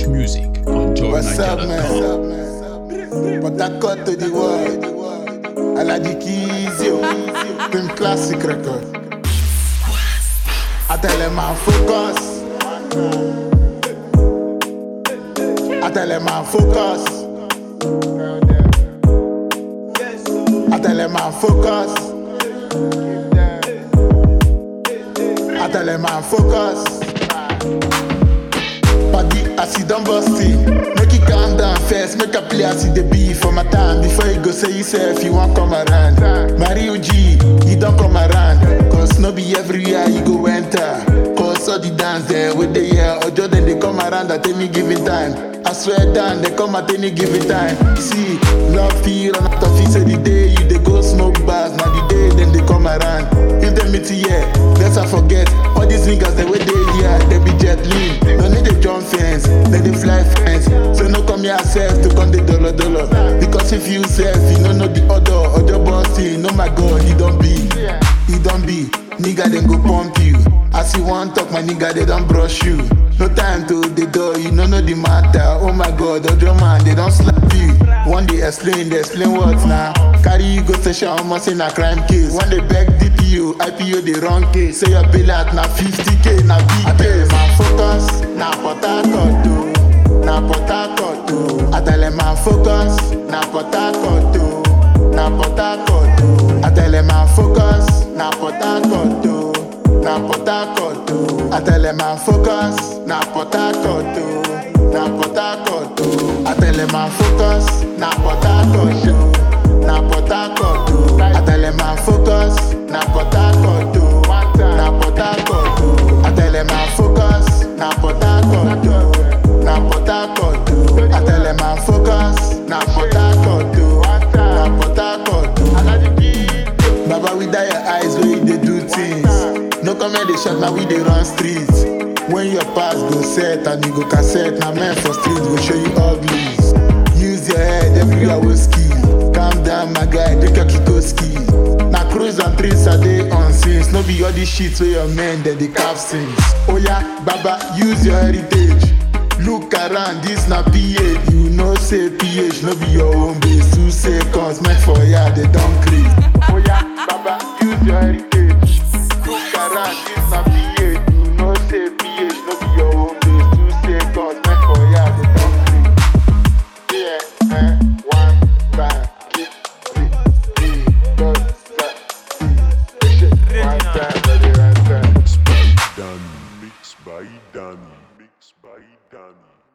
Fresh music on What's up, joyniger.com. man? But I cut to the world. Alaji Keys, yo. Pim classic record. I tell him I'm focus. I tell him I'm focus. I tell him I'm focus. I tell him I'm focus. Party as he done busty. Make it calm down first. Make a play as he dey be for my time. Before you go say yourself, you won't come around. Mario G, he don't come around. Cause no be everywhere you go enter. Cause all the dance there with the year. Or just then they come around at any given time. I swear down, they come at any given time. See, love feel on out of it. Say the day you they go smoke bars. Now the day then they come around. If they meet here, let's not forget. All these niggas they way they here, they be jet lean. No need they jump fence, then they fly fence. So no come yourself to come the dollar. Because if you self, you don't know the other bossy. No my God, he don't be. Nigga then go pump you. As you want talk, my nigga they don't brush you. No time to the door, you don't know the matter. Oh my God, other man they don't slap you. One day explain what now. Carry you go station almost in a crime case. One day beg DPO, IPO the wrong case. Say your bill at na 50k, na big I tell him I'm focus, na Port Harcourt too. Na Port Harcourt too. I tell him I'm focus, na Port Harcourt too. Na Port Harcourt too. I tell him I'm focus, na Port Harcourt too. Na Port Harcourt too. I tell him I'm focus, na Port Harcourt too. Na Port Harcourt too. I tell him I'm focus, na Port Harcourt too. Na Port Harcourt too. I tell him I'm focus, na Port Harcourt too. Na Port Harcourt too. I tell him I'm focus, na Port Harcourt too. Na Port Harcourt too. I tell him I'm focus, na Port Harcourt too. Na Port Harcourt too. Baba, we die your eyes when you dey do things. No comment they shot, now we dey run streets. When your pass go set and you go cassette, now men for street go show you uglies. Use your head everywhere with skill. Calm down, my guy, take your Kikoski. Now cruise and trees are they on scenes. No be all these shits where your men that they cap sings. Oh yeah, Baba, use your heritage. Look around, this na PH. You know say PH, no be your own base. 2 seconds, meant for ya, they don't creep. Oh yeah, Baba, use your heritage. Look around, this na PH. You know say PH, no be your own base. 2 seconds, meant for ya, they don't creep. Yeah, 1 time, kick, 3, 4, 5, 6, 1 time, ready, right time. Mixed by Danny.